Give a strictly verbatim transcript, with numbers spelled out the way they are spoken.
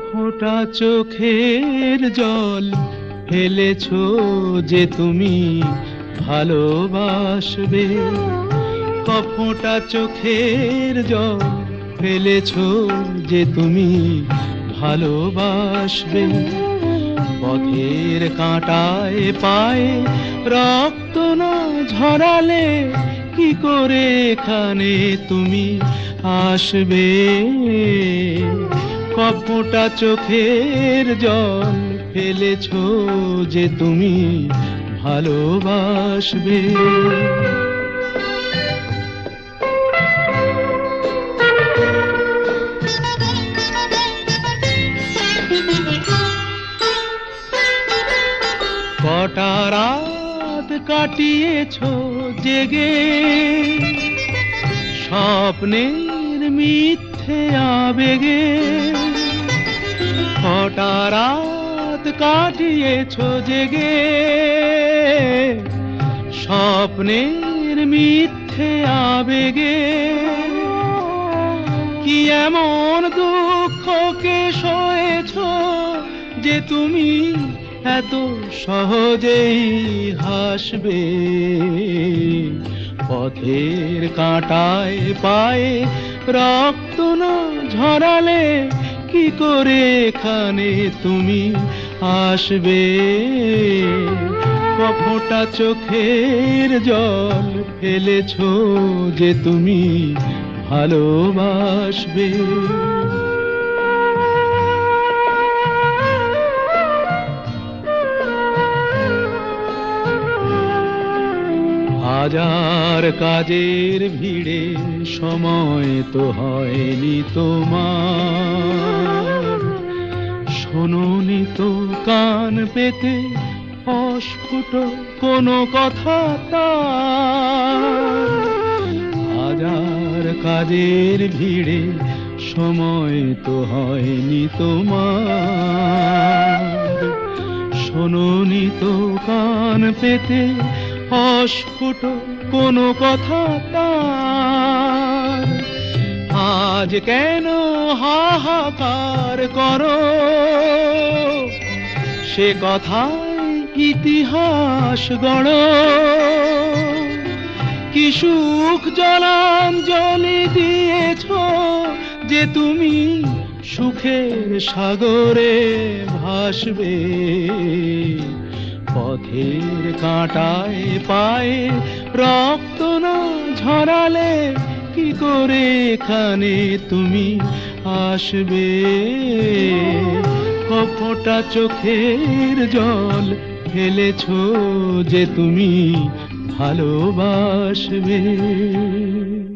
ফোঁটা চোখের জল ফেলেছো যে তুমি ভালোবাসবে, কফোঁটা চোখের জল ফেলেছো যে তুমি ভালোবাসবে। পথের কাঁটায় পায়ে রক্ত না ঝরালে কি করে এখানে তুমি আসবে? কফোঁটা চোখের জল ফেলেছো যে তুমি ভালোবাসবে। কটা রাত কাটিয়েছো জেগে স্বপ্নের মিথ্যে আবেগে, কটা রাত কাটিয়েছো জেগে স্বপ্নের মিথ্যে আবেগে। কি এমন দুঃখকে সয়েছো যে তুমি এত সহজেই হাসবে? পথের কাঁটায় পায়ে রক্ত না ঝরালে কি করে এখানে তুমি আসবে? কফোঁটা চোখের জল ফেলেছো যে তুমি ভালোবাসবে। হাজার কাজের ভিড়ে সময় তো হয়নি তোমার, শোনোনি তো কান পেতে অস্ফুট কোনো কথা তার। হাজার কাজের ভিড়ে সময় তো হয়নি তোমার, শোনোনি তো কান পেতে অস্ফুট কোনো কথা তার। আজ কেন হাহাকার করো সে কথায় ইতিহাস গড়ো? কি সুখ জলাঞ্জলি দিয়েছো যে তুমি সুখের সাগরে ভাসবে? পথের কাঁটায় পায়ে রক্ত না ঝরালে কি করে এখানে তুমি আসবে? কফোঁটা চোখের জল ফেলেছো যে তুমি ভালোবাসবে।